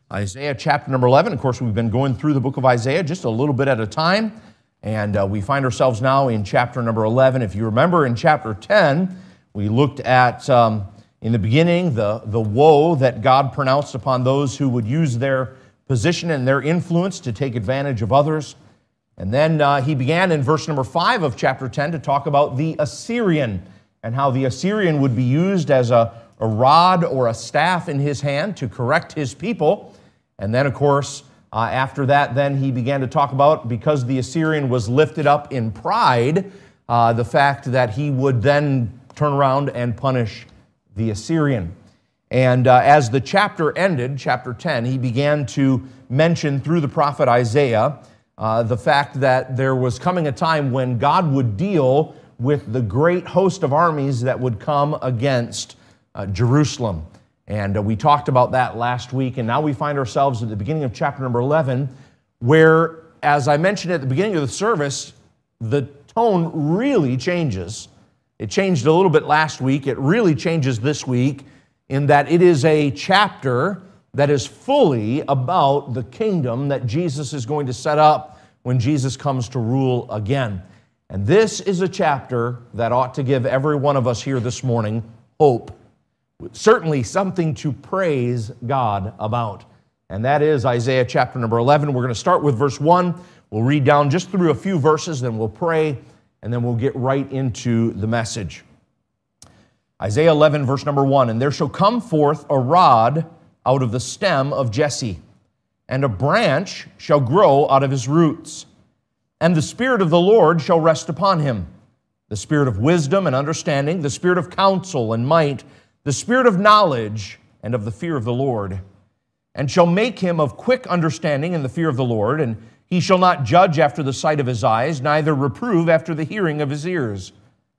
Isaiah chapter number 11. Of course, we've been going through the book of Isaiah just a little bit at a time, and we find ourselves now in chapter number 11. If you remember, in chapter 10, we looked at, in the beginning, the woe that God pronounced upon those who would use their position and their influence to take advantage of others. And then he began in verse number 5 of chapter 10 to talk about the Assyrian and how the Assyrian would be used as a rod or a staff in his hand to correct his people. And then, of course, after that, then he began to talk about, because the Assyrian was lifted up in pride, the fact that he would then turn around and punish the Assyrian. And as the chapter ended, chapter 10, he began to mention through the prophet Isaiah the fact that there was coming a time when God would deal with the great host of armies that would come against Jerusalem. And we talked about that last week, and now we find ourselves at the beginning of chapter number 11, where, as I mentioned at the beginning of the service, the tone really changes. It changed a little bit last week. It really changes this week in that it is a chapter that is fully about the kingdom that Jesus is going to set up when Jesus comes to rule again. And this is a chapter that ought to give every one of us here this morning hope. Certainly something to praise God about. And that is Isaiah chapter number 11. We're going to start with verse 1. We'll read down just through a few verses, then we'll pray, and then we'll get right into the message. Isaiah 11, verse number 1. And there shall come forth a rod out of the stem of Jesse, and a branch shall grow out of his roots. And the Spirit of the Lord shall rest upon him, the Spirit of wisdom and understanding, the Spirit of counsel and might, the Spirit of knowledge and of the fear of the Lord, and shall make him of quick understanding in the fear of the Lord, and he shall not judge after the sight of his eyes, neither reprove after the hearing of his ears.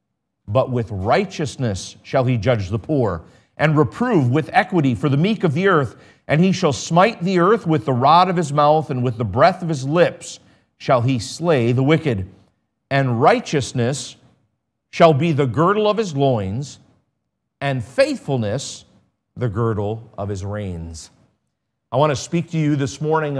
But with righteousness shall he judge the poor, and reprove with equity for the meek of the earth. And he shall smite the earth with the rod of his mouth, and with the breath of his lips shall he slay the wicked. And righteousness shall be the girdle of his loins, and faithfulness the girdle of his reins. I want to speak to you this morning,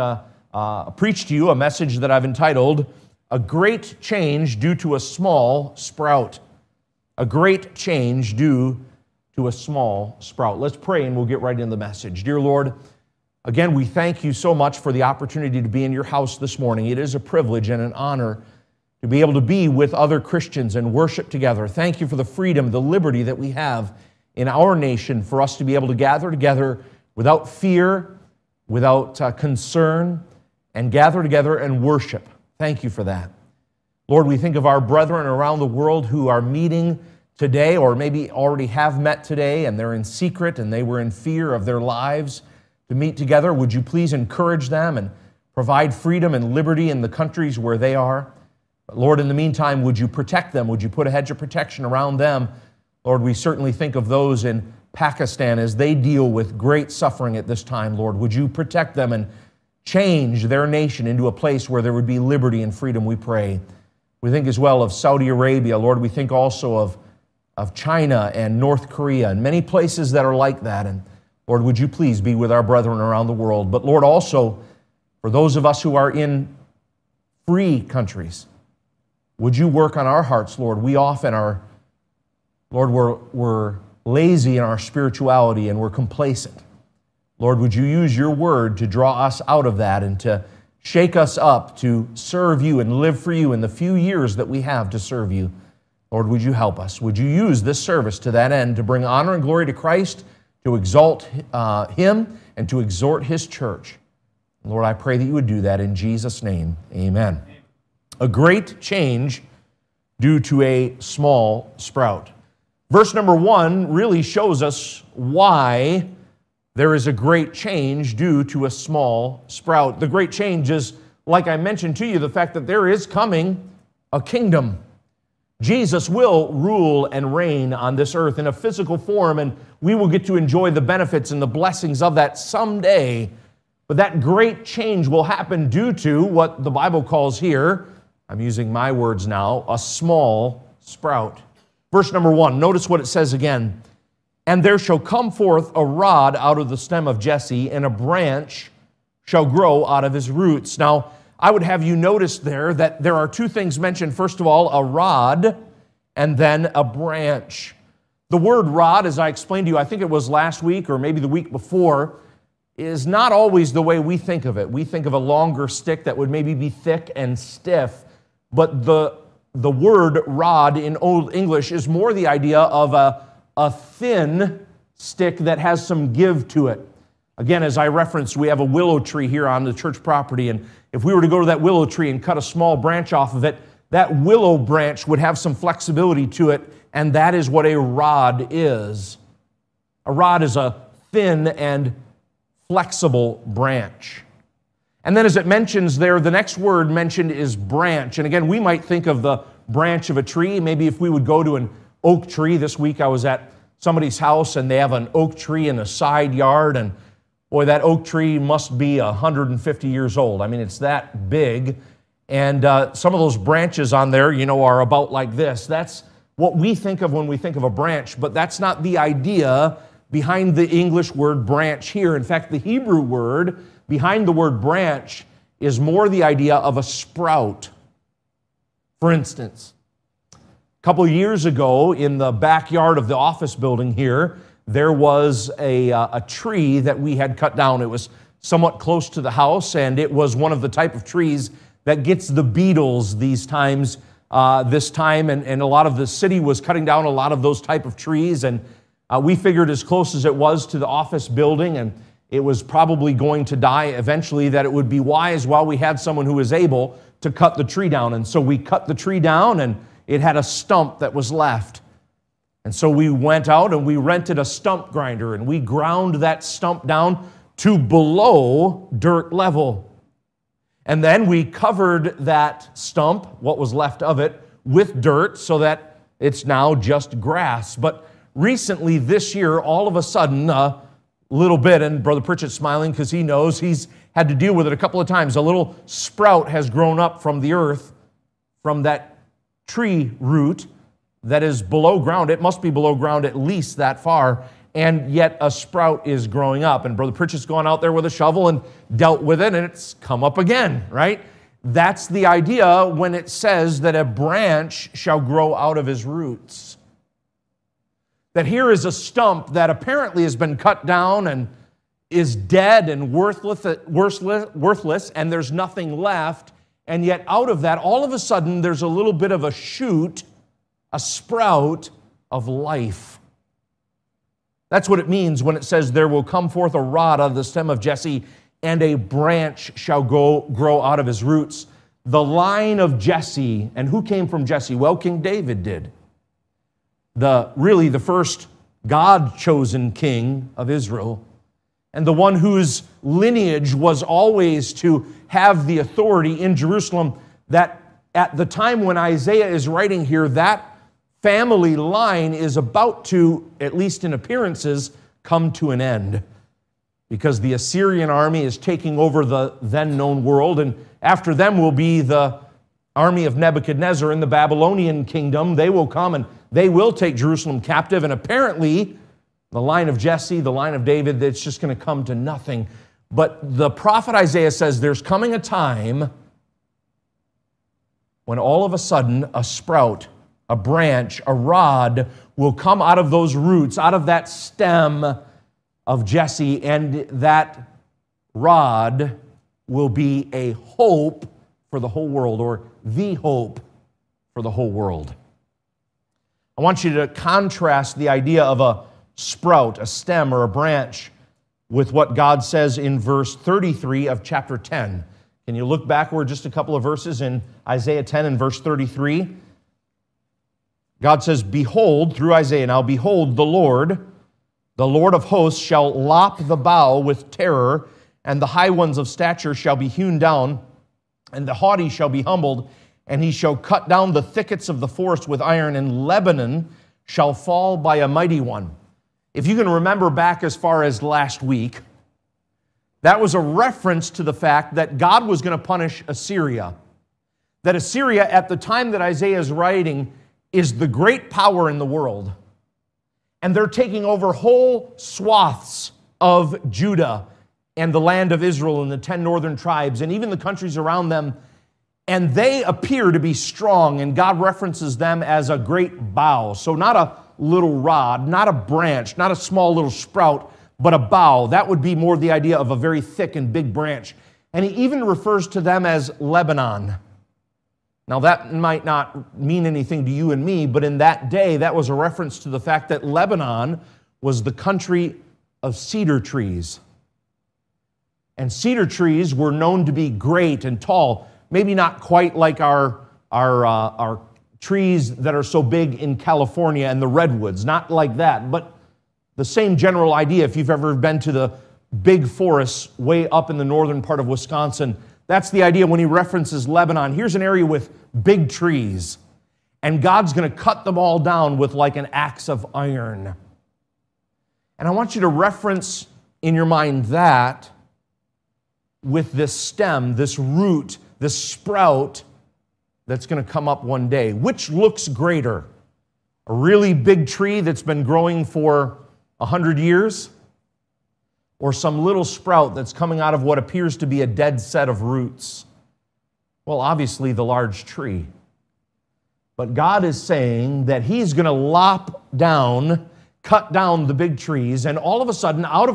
preach to you a message that I've entitled, A Great Change Due to a Small Sprout. A great change due to a small sprout. Let's pray and we'll get right into the message. Dear Lord, again, we thank you so much for the opportunity to be in your house this morning. It is a privilege and an honor to be able to be with other Christians and worship together. Thank you for the freedom, the liberty that we have in our nation for us to be able to gather together without fear, without concern, and gather together and worship. Thank you for that. Lord, we think of our brethren around the world who are meeting today, or maybe already have met today, and they're in secret and they were in fear of their lives to meet together. Would you please encourage them and provide freedom and liberty in the countries where they are? But Lord, in the meantime, would you protect them? Would you put a hedge of protection around them? Lord, we certainly think of those in Pakistan as they deal with great suffering at this time, Lord. Would you protect them and change their nation into a place where there would be liberty and freedom, we pray. We think as well of Saudi Arabia, Lord. We think also of China and North Korea and many places that are like that. And Lord, would you please be with our brethren around the world. But Lord, also for those of us who are in free countries, would you work on our hearts, Lord? We often are, Lord, we're lazy in our spirituality and we're complacent. Lord, would you use your word to draw us out of that and to shake us up to serve you and live for you in the few years that we have to serve you. Lord, would you help us? Would you use this service to that end to bring honor and glory to Christ, to exalt him, and to exhort his church? Lord, I pray that you would do that in Jesus' name. Amen. A great change due to a small sprout. Verse number 1 really shows us why there is a great change due to a small sprout. The great change is, like I mentioned to you, the fact that there is coming a kingdom. Jesus will rule and reign on this earth in a physical form, and we will get to enjoy the benefits and the blessings of that someday. But that great change will happen due to what the Bible calls here, I'm using my words now, a small sprout. Verse number 1, notice what it says again. And there shall come forth a rod out of the stem of Jesse, and a branch shall grow out of his roots. Now, I would have you notice there that there are two things mentioned. First of all, a rod and then a branch. The word rod, as I explained to you, I think it was last week or maybe the week before, is not always the way we think of it. We think of a longer stick that would maybe be thick and stiff, but the word rod in Old English is more the idea of a thin stick that has some give to it. Again, as I referenced, we have a willow tree here on the church property, and if we were to go to that willow tree and cut a small branch off of it, that willow branch would have some flexibility to it, and that is what a rod is. A rod is a thin and flexible branch. And then as it mentions there, the next word mentioned is branch. And again, we might think of the branch of a tree. Maybe if we would go to an oak tree. This week I was at somebody's house and they have an oak tree in a side yard, and boy, that oak tree must be 150 years old. I mean, it's that big. And some of those branches on there, are about like this. That's what we think of when we think of a branch, but that's not the idea behind the English word branch here. In fact, the Hebrew word behind the word branch is more the idea of a sprout. For instance, a couple of years ago in the backyard of the office building here, there was a tree that we had cut down. It was somewhat close to the house, and it was one of the type of trees that gets the beetles this time, and a lot of the city was cutting down a lot of those type of trees, and we figured as close as it was to the office building, and it was probably going to die eventually, that it would be wise while we had someone who was able to cut the tree down. And so we cut the tree down, and it had a stump that was left. And so we went out and we rented a stump grinder, and we ground that stump down to below dirt level. And then we covered that stump, what was left of it, with dirt so that it's now just grass. But recently this year, all of a sudden, a little bit, and Brother Pritchett's smiling because he knows he's had to deal with it a couple of times. A little sprout has grown up from the earth, from that tree root that is below ground. It must be below ground at least that far, and yet a sprout is growing up. And Brother Pritchett's gone out there with a shovel and dealt with it, and it's come up again, right? That's the idea when it says that a branch shall grow out of his roots. That here is a stump that apparently has been cut down and is dead and worthless, and there's nothing left. And yet out of that, all of a sudden, there's a little bit of a shoot, a sprout of life. That's what it means when it says, there will come forth a rod out of the stem of Jesse, and a branch shall grow out of his roots. The line of Jesse, and who came from Jesse? Well, King David did. Really the first God-chosen king of Israel, and the one whose lineage was always to have the authority in Jerusalem, that at the time when Isaiah is writing here, that family line is about to, at least in appearances, come to an end, because the Assyrian army is taking over the then known world, and after them will be the army of Nebuchadnezzar in the Babylonian kingdom. They will come and they will take Jerusalem captive, and apparently the line of Jesse, the line of David, it's just going to come to nothing. But the prophet Isaiah says there's coming a time when all of a sudden a sprout, a branch, a rod will come out of those roots, out of that stem of Jesse, and that rod will be a hope for the whole world, or the hope for the whole world. I want you to contrast the idea of a sprout, a stem, or a branch with what God says in verse 33 of chapter 10. Can you look backward just a couple of verses in Isaiah 10 and verse 33? God says, behold, through Isaiah now, behold, the Lord of hosts shall lop the bough with terror, and the high ones of stature shall be hewn down, and the haughty shall be humbled, and he shall cut down the thickets of the forest with iron, and Lebanon shall fall by a mighty one. If you can remember back as far as last week, that was a reference to the fact that God was going to punish Assyria. That Assyria, at the time that Isaiah is writing, is the great power in the world. And they're taking over whole swaths of Judah and the land of Israel and the 10 northern tribes and even the countries around them, and they appear to be strong, and God references them as a great bough. So not a little rod, not a branch, not a small little sprout, but a bough. That would be more the idea of a very thick and big branch. And he even refers to them as Lebanon. Now that might not mean anything to you and me, but in that day, that was a reference to the fact that Lebanon was the country of cedar trees. And cedar trees were known to be great and tall, maybe not quite like our trees that are so big in California and the redwoods, not like that, but the same general idea. If you've ever been to the big forests way up in the northern part of Wisconsin, that's the idea when he references Lebanon. Here's an area with big trees, and God's going to cut them all down with like an axe of iron. And I want you to reference in your mind that with this stem, this root, this sprout that's going to come up one day. Which looks greater? A really big tree that's been growing for 100 years? Or some little sprout that's coming out of what appears to be a dead set of roots? Well, obviously the large tree. But God is saying that He's going to cut down the big trees, and all of a sudden, out of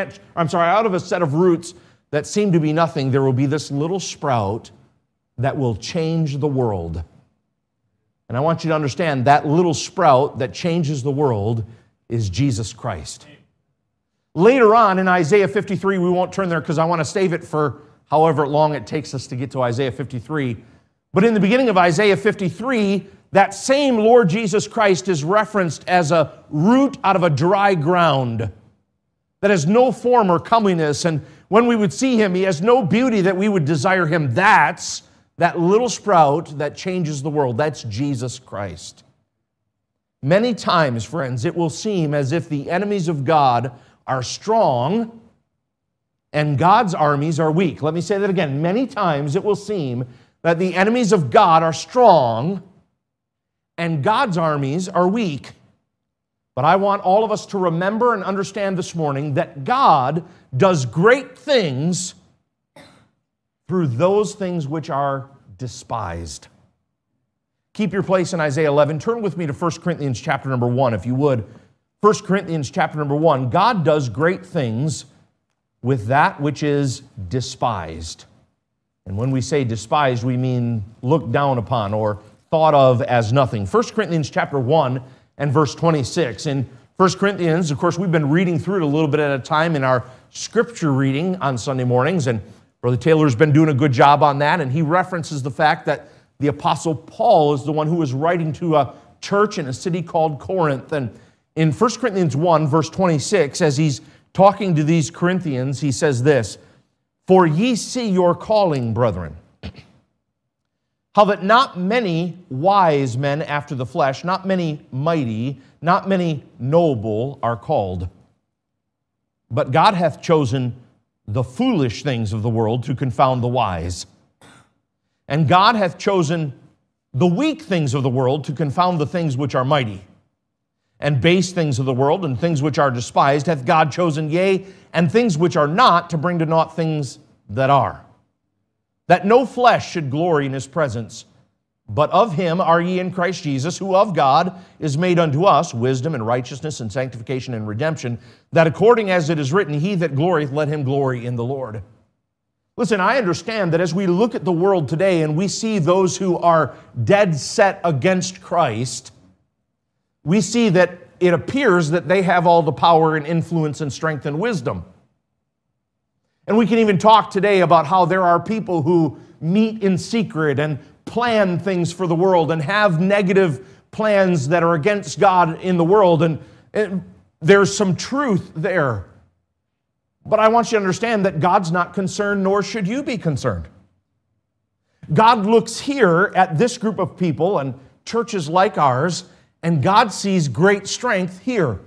a set of roots that seem to be nothing, there will be this little sprout that will change the world. And I want you to understand that little sprout that changes the world is Jesus Christ. Later on in Isaiah 53, we won't turn there because I want to save it for however long it takes us to get to Isaiah 53. But in the beginning of Isaiah 53, that same Lord Jesus Christ is referenced as a root out of a dry ground that has no form or comeliness. And when we would see Him, He has no beauty that we would desire Him. That's that little sprout that changes the world. That's Jesus Christ. Many times, friends, it will seem as if the enemies of God are strong and God's armies are weak. Let me say that again. Many times it will seem that the enemies of God are strong and God's armies are weak. But I want all of us to remember and understand this morning that God does great things through those things which are despised. Keep your place in Isaiah 11. Turn with me to 1 Corinthians chapter number 1, if you would. 1 Corinthians chapter number 1. God does great things with that which is despised. And when we say despised, we mean looked down upon or thought of as nothing. 1 Corinthians chapter 1 and verse 26. In 1 Corinthians, of course, we've been reading through it a little bit at a time in our scripture reading on Sunday mornings, and Brother Taylor's been doing a good job on that, and he references the fact that the Apostle Paul is the one who was writing to a church in a city called Corinth. And in 1 Corinthians 1, verse 26, as he's talking to these Corinthians, he says this, "For ye see your calling, brethren, how that not many wise men after the flesh, not many mighty, not many noble are called. But God hath chosen the foolish things of the world to confound the wise. And God hath chosen the weak things of the world to confound the things which are mighty. And base things of the world and things which are despised hath God chosen, yea, and things which are not, to bring to naught things that are. That no flesh should glory in His presence. But of Him are ye in Christ Jesus, who of God is made unto us wisdom and righteousness and sanctification and redemption, that according as it is written, He that glorieth, let him glory in the Lord." Listen, I understand that as we look at the world today and we see those who are dead set against Christ, we see that it appears that they have all the power and influence and strength and wisdom. And we can even talk today about how there are people who meet in secret and plan things for the world and have negative plans that are against God in the world. And there's some truth there. But I want you to understand that God's not concerned, nor should you be concerned. God looks here at this group of people and churches like ours, and God sees great strength here.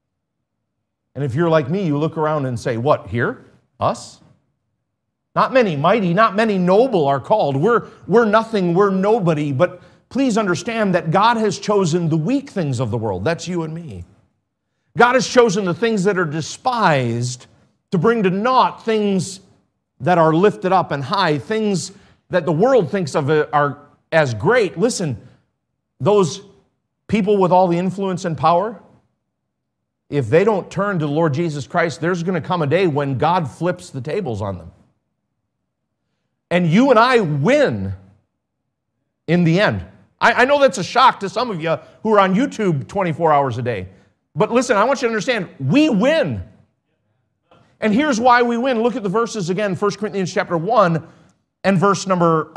And if you're like me, you look around and say, what, here? Us? Not many mighty, not many noble are called. We're nothing, we're nobody. But please understand that God has chosen the weak things of the world. That's you and me. God has chosen the things that are despised to bring to naught things that are lifted up and high, things that the world thinks of are as great. Listen, those people with all the influence and power, if they don't turn to the Lord Jesus Christ, there's going to come a day when God flips the tables on them. And you and I win in the end. I know that's a shock to some of you who are on YouTube 24 hours a day. But listen, I want you to understand, we win. And here's why we win. Look at the verses again, 1 Corinthians chapter 1 and verse number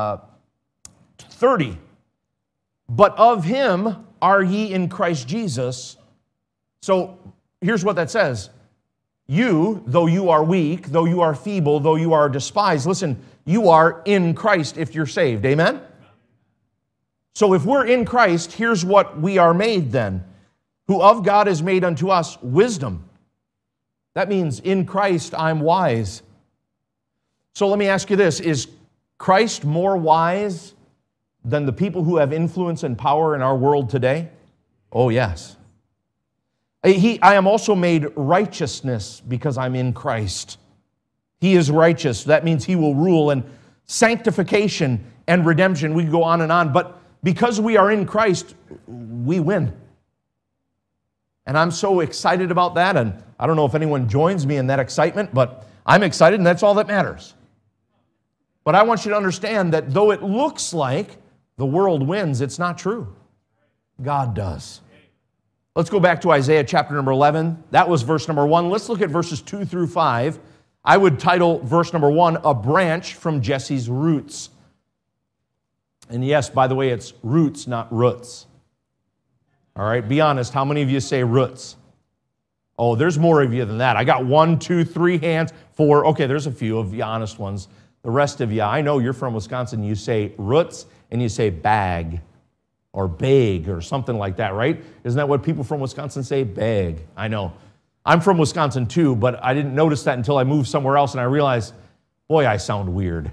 30. But of him are ye in Christ Jesus. So here's what that says. You, though you are weak, though you are feeble, though you are despised, listen, you are in Christ if you're saved. Amen? So if we're in Christ, here's what we are made then. Who of God is made unto us wisdom. That means in Christ I'm wise. So let me ask you this. Is Christ more wise than the people who have influence and power in our world today? Oh, yes. I am also made righteousness because I'm in Christ. He is righteous. That means He will rule. And sanctification and redemption, we can go on and on. But because we are in Christ, we win. And I'm so excited about that. And I don't know if anyone joins me in that excitement, but I'm excited, and that's all that matters. But I want you to understand that though it looks like the world wins, it's not true. God does. Let's go back to Isaiah chapter number 11. That was verse number 1. Let's look at verses 2 through 5. I would title verse number 1, A Branch from Jesse's Roots. And yes, by the way, it's roots, not roots. All right, be honest. How many of you say roots? Oh, there's more of you than that. I got 1, 2, 3 hands, 4. Okay, there's a few of you honest ones. The rest of you, I know you're from Wisconsin. You say roots and you say bag or bag or something like that, right? Isn't that what people from Wisconsin say? Bag. I know. I'm from Wisconsin too, but I didn't notice that until I moved somewhere else and I realized, boy, I sound weird.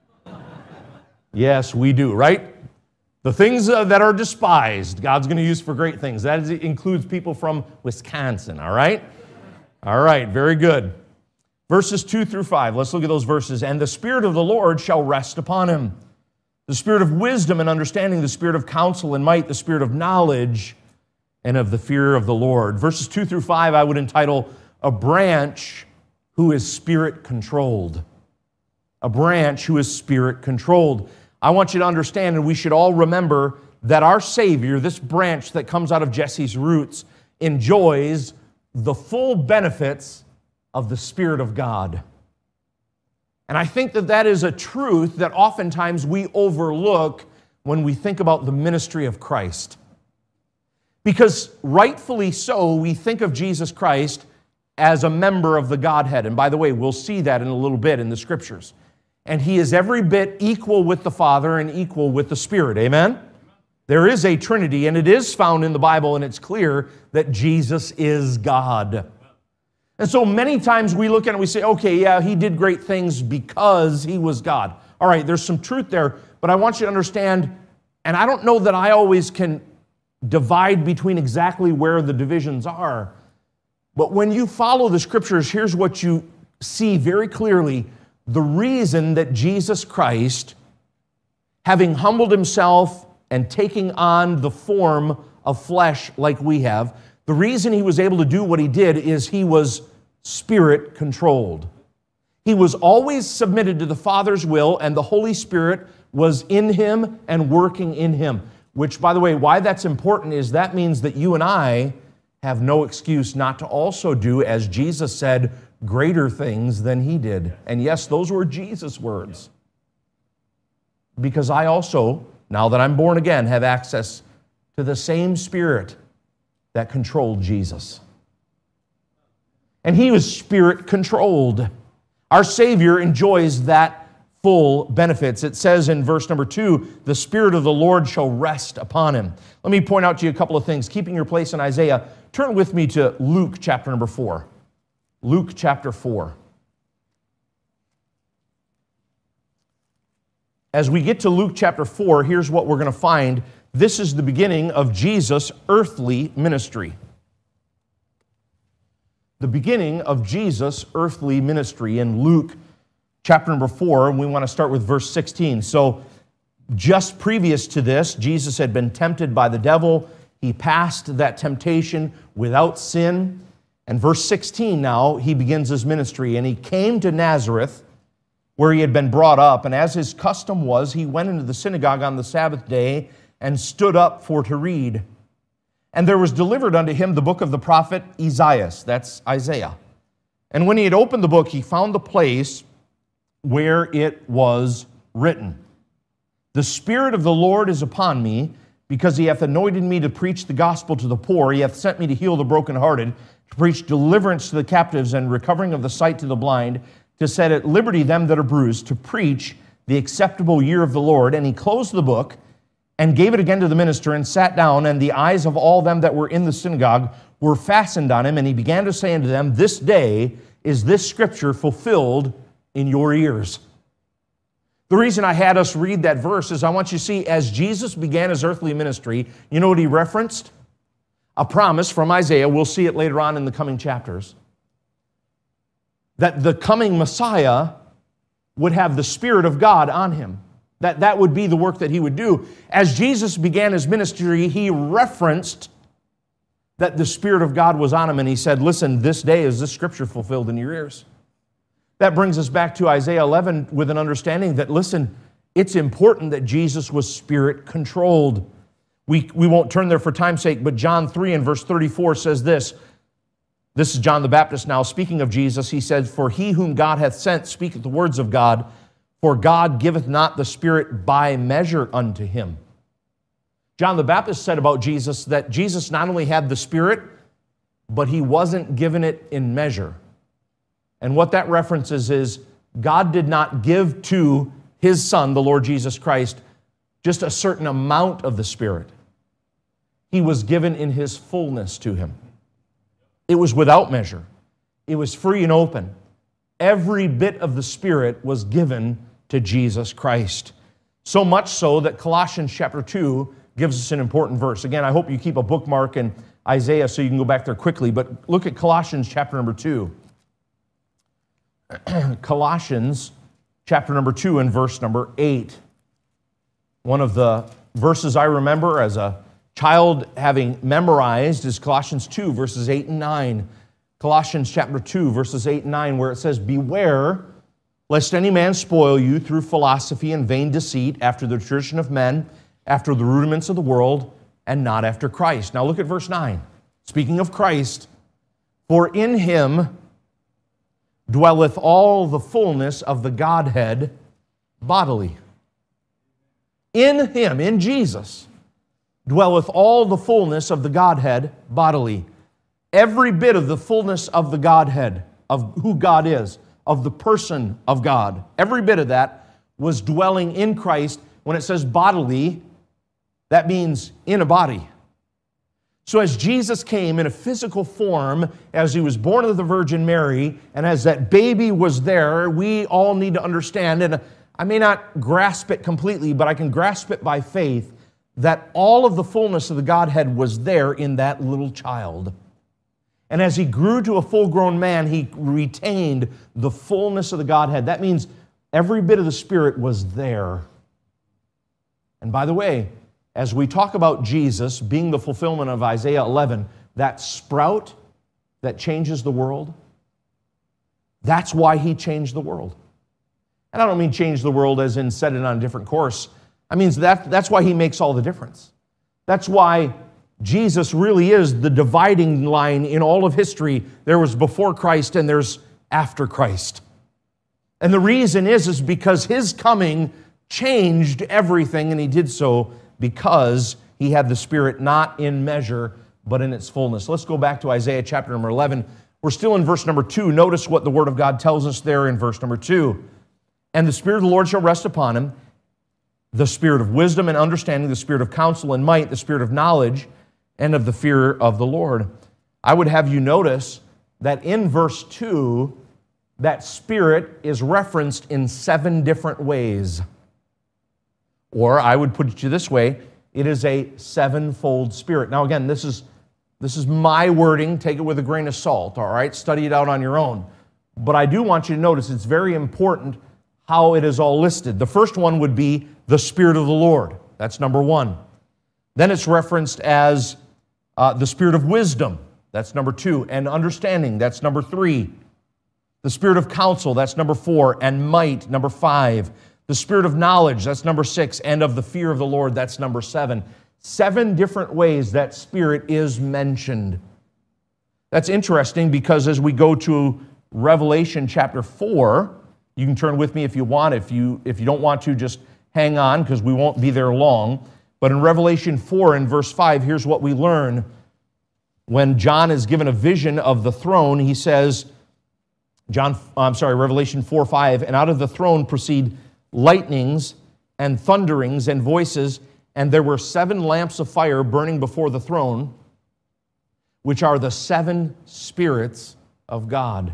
Yes, we do, right? The things that are despised, God's going to use for great things. That includes people from Wisconsin, all right? All right, very good. Verses 2 through 5, let's look at those verses. And the Spirit of the Lord shall rest upon him. The Spirit of wisdom and understanding, the Spirit of counsel and might, the Spirit of knowledge and of the fear of the Lord. Verses 2 through 5, I would entitle, A Branch Who is Spirit-Controlled. A branch who is Spirit-Controlled. I want you to understand, and we should all remember, that our Savior, this branch that comes out of Jesse's roots, enjoys the full benefits of the Spirit of God. And I think that that is a truth that oftentimes we overlook when we think about the ministry of Christ. Because rightfully so, we think of Jesus Christ as a member of the Godhead. And by the way, we'll see that in a little bit in the Scriptures. And He is every bit equal with the Father and equal with the Spirit. Amen? There is a Trinity, and it is found in the Bible, and it's clear that Jesus is God. And so many times we look at it and we say, okay, yeah, He did great things because He was God. All right, there's some truth there, but I want you to understand, and I don't know that I always can divide between exactly where the divisions are, but when you follow the Scriptures, here's what you see very clearly. The reason that Jesus Christ, having humbled Himself and taking on the form of flesh like we have, the reason He was able to do what He did is He was Spirit-controlled. He was always submitted to the Father's will, and the Holy Spirit was in Him and working in Him. Which, by the way, why that's important is that means that you and I have no excuse not to also do, as Jesus said, greater things than He did. And yes, those were Jesus' words. Because I also, now that I'm born again, have access to the same Spirit that controlled Jesus. And He was Spirit-controlled. Our Savior enjoys that full benefits. It says in verse number 2, the Spirit of the Lord shall rest upon Him. Let me point out to you a couple of things. Keeping your place in Isaiah, turn with me to Luke chapter number 4. Luke chapter 4. As we get to Luke chapter 4, here's what we're going to find. This is the beginning of Jesus' earthly ministry. the beginning of Jesus' earthly ministry in Luke chapter number 4, and we want to start with verse 16. So just previous to this, Jesus had been tempted by the devil. He passed that temptation without sin. And verse 16 now, he begins his ministry. And he came to Nazareth, where he had been brought up. And as his custom was, he went into the synagogue on the Sabbath day and stood up for to read. And there was delivered unto him the book of the prophet Isaiah. That's Isaiah. And when he had opened the book, he found the place where it was written, "The Spirit of the Lord is upon me, because he hath anointed me to preach the gospel to the poor. He hath sent me to heal the brokenhearted, to preach deliverance to the captives and recovering of the sight to the blind, to set at liberty them that are bruised, to preach the acceptable year of the Lord." And he closed the book and gave it again to the minister and sat down, and the eyes of all them that were in the synagogue were fastened on him. And he began to say unto them, "This day is this scripture fulfilled in your ears." The reason I had us read that verse is I want you to see, as Jesus began his earthly ministry, you know what he referenced? A promise from Isaiah. We'll see it later on in the coming chapters. That the coming Messiah would have the Spirit of God on him. That would be the work that he would do. As Jesus began his ministry, he referenced that the Spirit of God was on him, and he said, "Listen, this day is this scripture fulfilled in your ears." That brings us back to Isaiah 11 with an understanding that, listen, it's important that Jesus was Spirit-controlled. We won't turn there for time's sake, but John 3 and verse 34 says this. This is John the Baptist now speaking of Jesus. He says, "For he whom God hath sent speaketh the words of God, for God giveth not the Spirit by measure unto him." John the Baptist said about Jesus that Jesus not only had the Spirit, but he wasn't given it in measure. And what that references is God did not give to his Son, the Lord Jesus Christ, just a certain amount of the Spirit. He was given in his fullness to him. It was without measure. It was free and open. Every bit of the Spirit was given to Jesus Christ. So much so that Colossians chapter 2 gives us an important verse. Again, I hope you keep a bookmark in Isaiah so you can go back there quickly, but look at Colossians chapter number 2. Colossians chapter number 2 and verse number 8. One of the verses I remember as a child having memorized is Colossians 2 verses 8 and 9. Colossians chapter 2 verses 8 and 9, where it says, "Beware lest any man spoil you through philosophy and vain deceit, after the tradition of men, after the rudiments of the world, and not after Christ." Now look at verse 9. Speaking of Christ, "For in him dwelleth all the fullness of the Godhead bodily." In him, in Jesus, dwelleth all the fullness of the Godhead bodily. Every bit of the fullness of the Godhead, of who God is, of the person of God, every bit of that was dwelling in Christ. When it says bodily, that means in a body. So as Jesus came in a physical form, as he was born of the Virgin Mary, and as that baby was there, we all need to understand, and I may not grasp it completely, but I can grasp it by faith, that all of the fullness of the Godhead was there in that little child. And as he grew to a full-grown man, he retained the fullness of the Godhead. That means every bit of the Spirit was there. And by the way, as we talk about Jesus being the fulfillment of Isaiah 11, that sprout that changes the world, that's why he changed the world. And I don't mean change the world as in set it on a different course. I mean that's why he makes all the difference. That's why Jesus really is the dividing line in all of history. There was before Christ and there's after Christ. And the reason is because his coming changed everything, and he did so because he had the Spirit not in measure, but in its fullness. Let's go back to Isaiah chapter number 11. We're still in verse number 2. Notice what the Word of God tells us there in verse number 2. "And the Spirit of the Lord shall rest upon him, the Spirit of wisdom and understanding, the Spirit of counsel and might, the Spirit of knowledge and of the fear of the Lord." I would have you notice that in verse 2, that Spirit is referenced in 7 different ways. Or I would put it to you this way, it is a 7-fold Spirit. Now again, this is This is my wording. Take it with a grain of salt, all right? Study it out on your own. But I do want you to notice it's very important how it is all listed. The first one would be the Spirit of the Lord. That's number one. Then it's referenced as the Spirit of wisdom. That's number two. And understanding. That's number three. The Spirit of counsel. That's number four. And might. Number five. The Spirit of knowledge. That's number six. And of the fear of the Lord. That's number seven. 7 different ways that Spirit is mentioned. That's interesting because as we go to Revelation chapter 4, you can turn with me if you want. If you don't want to, just hang on because we won't be there long. But in Revelation 4 and verse 5, here's what we learn. When John is given a vision of the throne, he says, Revelation 4:5, and out of the throne proceed lightnings and thunderings and voices, and there were 7 lamps of fire burning before the throne, which are the 7 spirits of God.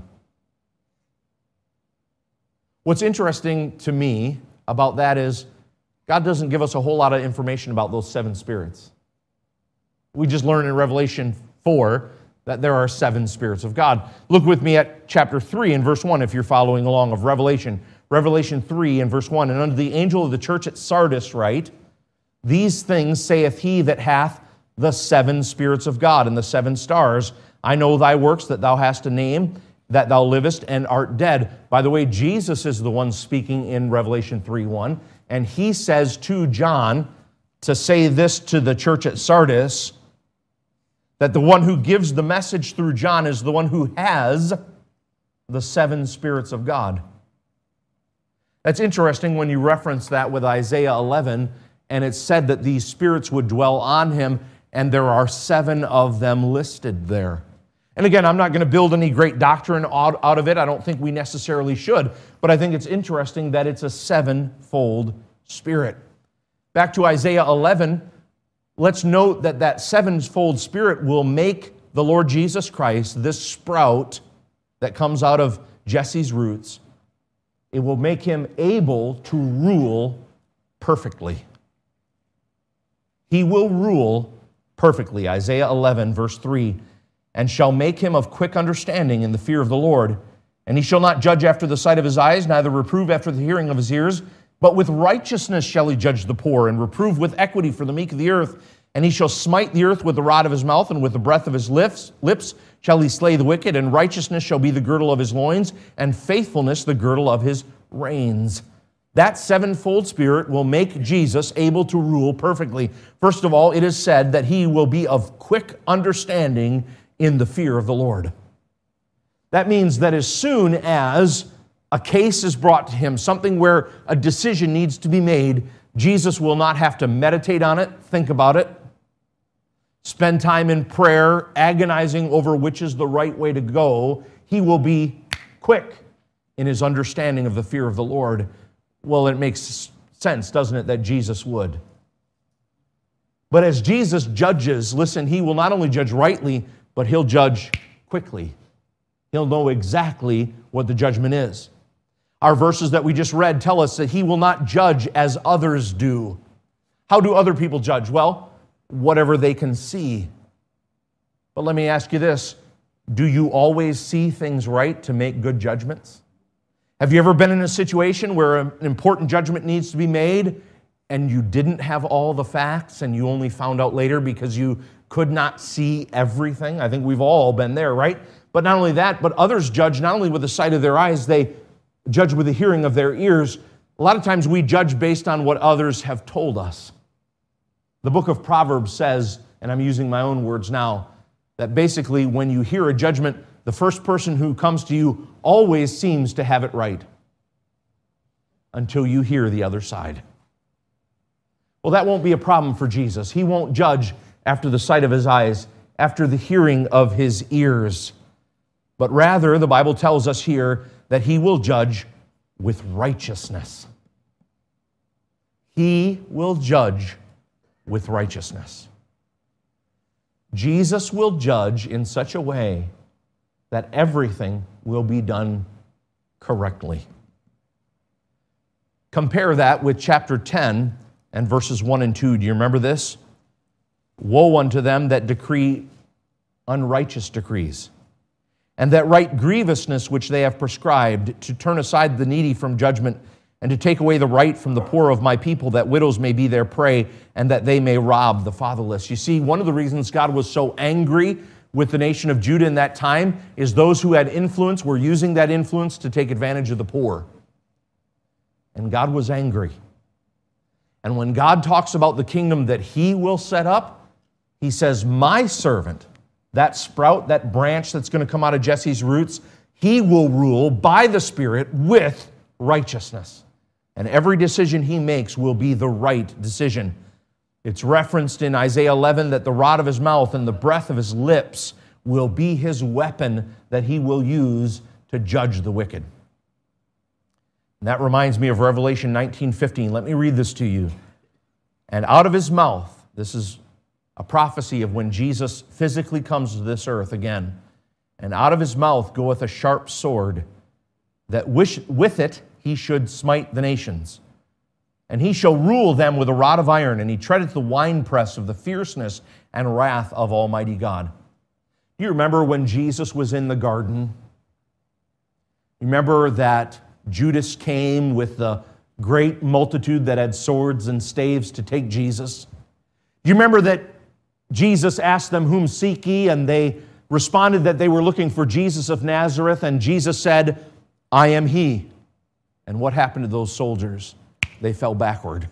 What's interesting to me about that is God doesn't give us a whole lot of information about those 7 spirits. We just learn in Revelation 4 that there are 7 spirits of God. Look with me at chapter 3 and verse 1 if you're following along of Revelation. Revelation 3 and verse 1, and unto the angel of the church at Sardis write, these things saith he that hath the 7 spirits of God and the 7 stars. I know thy works, that thou hast a name, that thou livest and art dead. By the way, Jesus is the one speaking in Revelation 3:1, and he says to John to say this to the church at Sardis, that the one who gives the message through John is the one who has the 7 spirits of God. That's interesting when you reference that with Isaiah 11, and it's said that these spirits would dwell on him, and there are 7 of them listed there. And again, I'm not going to build any great doctrine out of it. I don't think we necessarily should, but I think it's interesting that it's a 7-fold spirit. Back to Isaiah 11, let's note that that 7-fold spirit will make the Lord Jesus Christ, this sprout that comes out of Jesse's roots, it will make him able to rule perfectly. He will rule perfectly. Isaiah 11, verse 3, and shall make him of quick understanding in the fear of the Lord. And he shall not judge after the sight of his eyes, neither reprove after the hearing of his ears, but with righteousness shall he judge the poor, and reprove with equity for the meek of the earth. And he shall smite the earth with the rod of his mouth, and with the breath of his lips shall he slay the wicked, and righteousness shall be the girdle of his loins, and faithfulness the girdle of his reins. That 7-fold spirit will make Jesus able to rule perfectly. First of all, it is said that he will be of quick understanding in the fear of the Lord. That means that as soon as a case is brought to him, something where a decision needs to be made, Jesus will not have to meditate on it, think about it, spend time in prayer, agonizing over which is the right way to go. He will be quick in his understanding of the fear of the Lord. Well, it makes sense, doesn't it, that Jesus would. But as Jesus judges, listen, he will not only judge rightly, but he'll judge quickly. He'll know exactly what the judgment is. Our verses that we just read tell us that he will not judge as others do. How do other people judge? Well, whatever they can see. But let me ask you this. Do you always see things right to make good judgments? Have you ever been in a situation where an important judgment needs to be made and you didn't have all the facts and you only found out later because you could not see everything? I think we've all been there, right? But not only that, but others judge not only with the sight of their eyes, they judge with the hearing of their ears. A lot of times we judge based on what others have told us. The book of Proverbs says, and I'm using my own words now, that basically when you hear a judgment, the first person who comes to you always seems to have it right until you hear the other side. Well, that won't be a problem for Jesus. He won't judge after the sight of his eyes, after the hearing of his ears. But rather, the Bible tells us here that he will judge with righteousness. He will judge with righteousness. Jesus will judge in such a way that everything will be done correctly. Compare that with chapter 10 and verses 1 and 2. Do you remember this? Woe unto them that decree unrighteous decrees, and that right grievousness which they have prescribed, to turn aside the needy from judgment, and to take away the right from the poor of my people, that widows may be their prey, and that they may rob the fatherless. You see, one of the reasons God was so angry with the nation of Judah in that time is those who had influence were using that influence to take advantage of the poor. And God was angry. And when God talks about the kingdom that He will set up, He says, my servant, that sprout, that branch that's going to come out of Jesse's roots, he will rule by the Spirit with righteousness. And every decision he makes will be the right decision. It's referenced in Isaiah 11 that the rod of his mouth and the breath of his lips will be his weapon that he will use to judge the wicked. And that reminds me of Revelation 19:15. Let me read this to you. And out of his mouth, this is a prophecy of when Jesus physically comes to this earth again. And out of his mouth goeth a sharp sword, that with it he should smite the nations. And he shall rule them with a rod of iron, and he treadeth the winepress of the fierceness and wrath of Almighty God. You remember when Jesus was in the garden? You remember that Judas came with the great multitude that had swords and staves to take Jesus? You remember that Jesus asked them, whom seek ye? And they responded that they were looking for Jesus of Nazareth, and Jesus said, I am he. And what happened to those soldiers? They fell backward.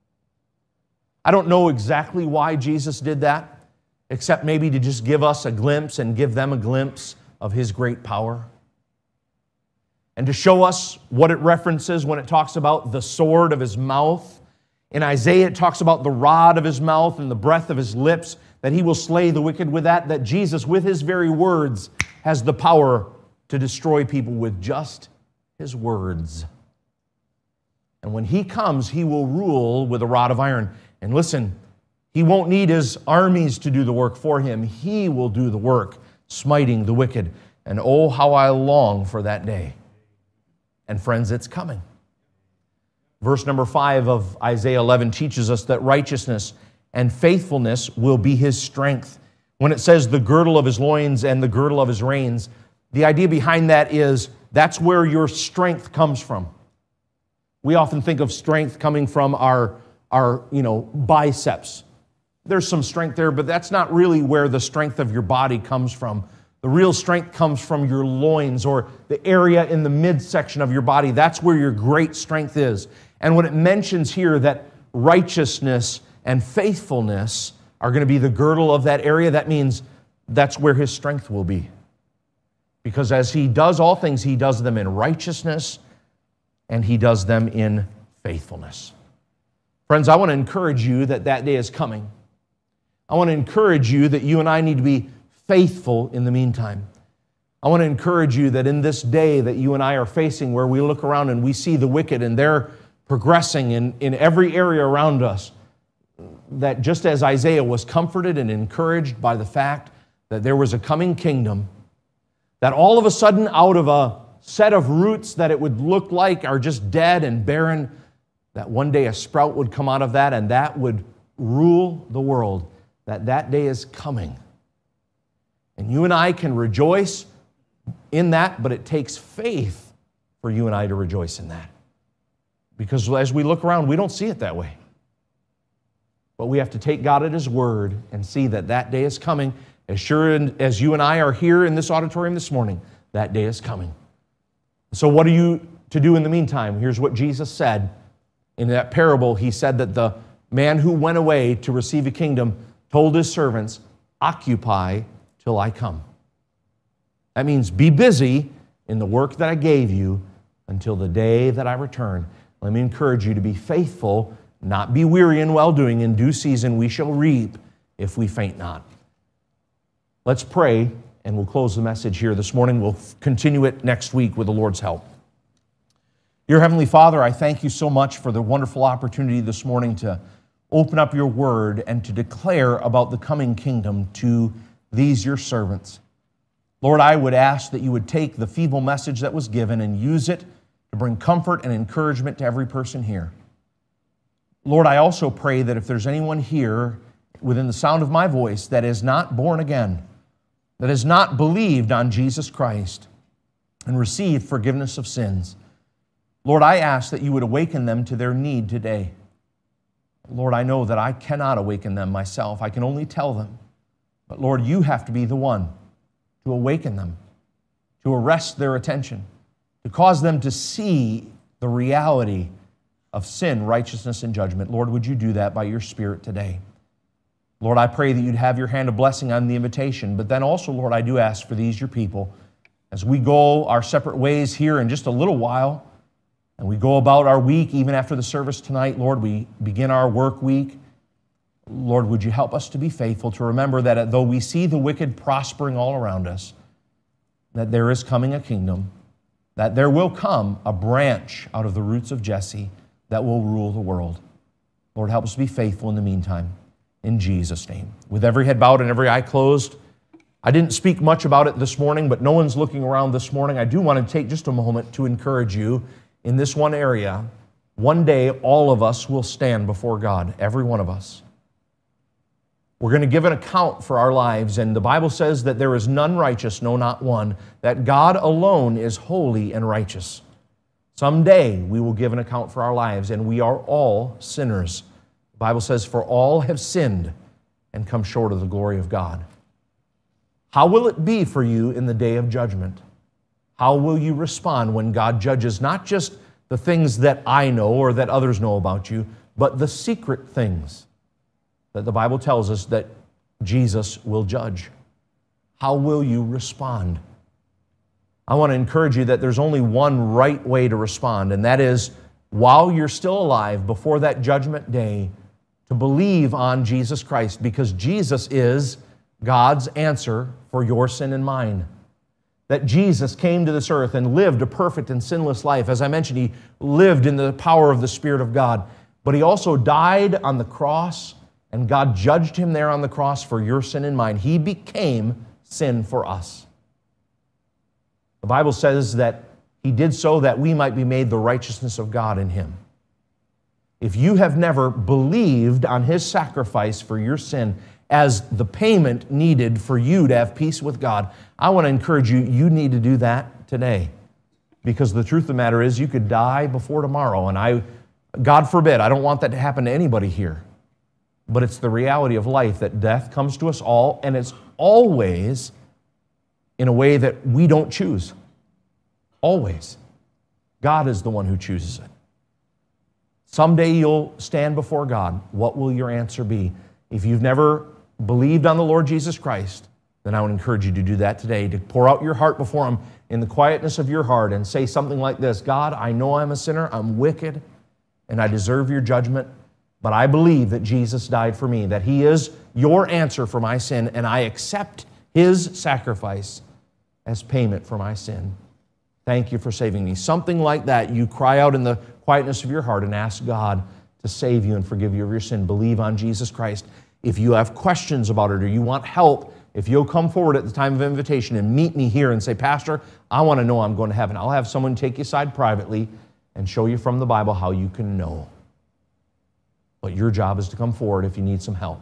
I don't know exactly why Jesus did that, except maybe to just give us a glimpse and give them a glimpse of his great power. And to show us what it references when it talks about the sword of his mouth. In Isaiah, it talks about the rod of his mouth and the breath of his lips, that he will slay the wicked with that Jesus, with his very words, has the power to destroy people with just his words. And when he comes, he will rule with a rod of iron. And listen, he won't need his armies to do the work for him. He will do the work, smiting the wicked. And oh, how I long for that day. And friends, it's coming. Verse number 5 of Isaiah 11 teaches us that righteousness and faithfulness will be his strength. When it says the girdle of his loins and the girdle of his reins, the idea behind that is that's where your strength comes from. We often think of strength coming from our biceps. There's some strength there, but that's not really where the strength of your body comes from. The real strength comes from your loins, or the area in the midsection of your body. That's where your great strength is. And when it mentions here that righteousness and faithfulness are going to be the girdle of that area, that means that's where his strength will be. Because as he does all things, he does them in righteousness and he does them in faithfulness. Friends, I want to encourage you that that day is coming. I want to encourage you that you and I need to be faithful in the meantime. I want to encourage you that in this day that you and I are facing, where we look around and we see the wicked and they're progressing in every area around us, that just as Isaiah was comforted and encouraged by the fact that there was a coming kingdom, that all of a sudden out of a set of roots that it would look like are just dead and barren, that one day a sprout would come out of that and that would rule the world, that day is coming. And you and I can rejoice in that, but it takes faith for you and I to rejoice in that. Because as we look around, we don't see it that way. But we have to take God at his word and see that that day is coming. As sure as you and I are here in this auditorium this morning, that day is coming. So what are you to do in the meantime? Here's what Jesus said. In that parable, he said that the man who went away to receive a kingdom told his servants, occupy till I come. That means be busy in the work that I gave you until the day that I return. Let me encourage you to be faithful, not be weary in well-doing. In due season we shall reap if we faint not. Let's pray, and we'll close the message here this morning. We'll continue it next week with the Lord's help. Dear Heavenly Father, I thank you so much for the wonderful opportunity this morning to open up your word and to declare about the coming kingdom to these your servants. Lord, I would ask that you would take the feeble message that was given and use it to bring comfort and encouragement to every person here. Lord, I also pray that if there's anyone here within the sound of my voice that is not born again, that has not believed on Jesus Christ and received forgiveness of sins, Lord, I ask that you would awaken them to their need today. Lord, I know that I cannot awaken them myself. I can only tell them. But Lord, you have to be the one to awaken them, to arrest their attention, to cause them to see the reality of sin, righteousness, and judgment. Lord, would you do that by your Spirit today? Lord, I pray that you'd have your hand of blessing on the invitation. But then also, Lord, I do ask for these, your people, as we go our separate ways here in just a little while, and we go about our week, even after the service tonight, Lord, we begin our work week. Lord, would you help us to be faithful, to remember that though we see the wicked prospering all around us, that there is coming a kingdom, that there will come a branch out of the roots of Jesse that will rule the world. Lord, help us to be faithful in the meantime. In Jesus' name. With every head bowed and every eye closed, I didn't speak much about it this morning, but no one's looking around this morning. I do want to take just a moment to encourage you in this one area. One day, all of us will stand before God, every one of us. We're going to give an account for our lives, and the Bible says that there is none righteous, no, not one, that God alone is holy and righteous. Someday, we will give an account for our lives, and we are all sinners. The Bible says, for all have sinned and come short of the glory of God. How will it be for you in the day of judgment? How will you respond when God judges not just the things that I know or that others know about you, but the secret things that the Bible tells us that Jesus will judge? How will you respond? I want to encourage you that there's only one right way to respond, and that is, while you're still alive, before that judgment day, to believe on Jesus Christ, because Jesus is God's answer for your sin and mine. That Jesus came to this earth and lived a perfect and sinless life. As I mentioned, he lived in the power of the Spirit of God, but he also died on the cross, and God judged him there on the cross for your sin and mine. He became sin for us. The Bible says that he did so that we might be made the righteousness of God in him. If you have never believed on his sacrifice for your sin as the payment needed for you to have peace with God, I want to encourage you, you need to do that today. Because the truth of the matter is, you could die before tomorrow, and God forbid, I don't want that to happen to anybody here. But it's the reality of life that death comes to us all, and it's always in a way that we don't choose. Always. God is the one who chooses it. Someday you'll stand before God. What will your answer be? If you've never believed on the Lord Jesus Christ, then I would encourage you to do that today, to pour out your heart before him in the quietness of your heart and say something like this: God, I know I'm a sinner, I'm wicked, and I deserve your judgment, but I believe that Jesus died for me, that he is your answer for my sin, and I accept his sacrifice as payment for my sin. Thank you for saving me. Something like that, you cry out in the quietness of your heart and ask God to save you and forgive you of your sin. Believe on Jesus Christ. If you have questions about it or you want help, if you'll come forward at the time of invitation and meet me here and say, Pastor, I want to know I'm going to heaven, I'll have someone take you aside privately and show you from the Bible how you can know. But your job is to come forward if you need some help.